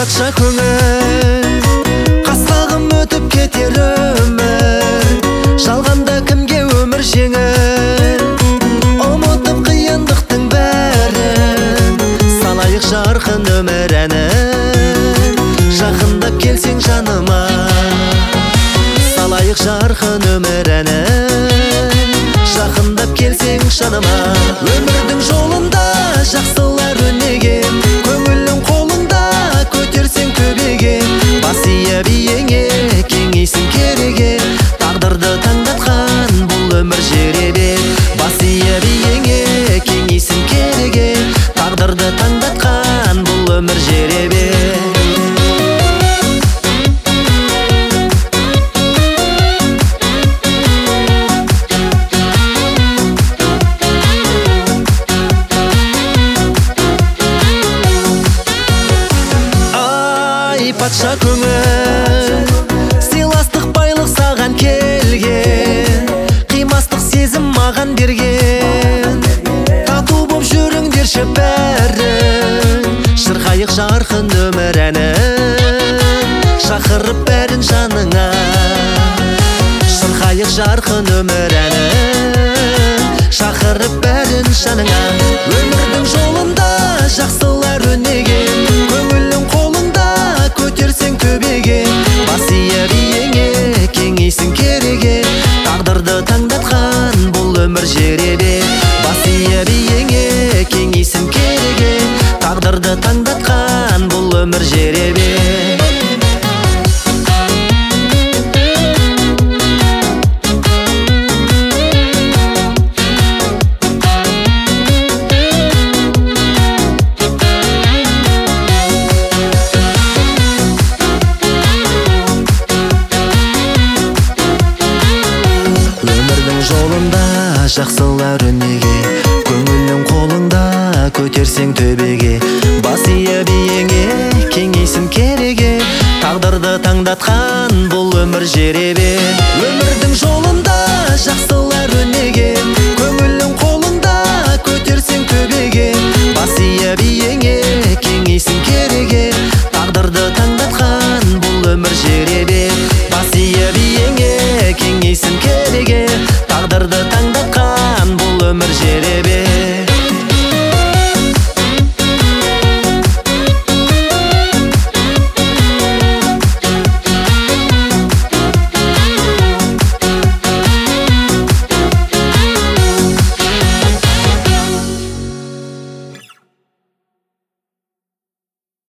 патша көңіл, қасқағым өтіп кетер өмір. Жалғанда кімге өмір жеңіл, ұмытып қиындықтың бәрін. Салайық жарқын өмір әнін, жақындап келсең жаныма. Салайық жарқын өмір әнін, жақындап келсең жаныма. Өмірдің жолында жақсылар өнеген, көңілің қолыңда көтерсең төбеге. Бас ие биеңе кеңейсін кереге, тағдырды таңдатқан бұл өмір жеребе. Бас ие биеңе кеңейсін кереге, тағдырды таңдатқан бұл өмір жеребе. Патша көңіл, сыйластық байлық саған келген, қимастық сезім маған берген. Тату боп жүріңдерші бәрін, шырқайық жарқын өмір әнін, шақырып бәрін жаныңа. Шырқайық жарқын өмір әнін, шақырып бәрін жаныңа. Өмірдің жолында жақсылар өнеген, көңілің қолыңда көтерсең төбеге. Бас ие биеңе кеңейсін кереге, тағдырды таңдатқан бұл өмір жеребе. Бас ие биеңе кеңейсін кереге, тағдырды таңдатқан бұл өмір жеребе. Жолында жақсылар өнеге, көңілің қолыңда көтерсең төбеге. Бас ие биеңе кеңейсін кереге, тағдырды таңдатқан бұл өмір жеребе.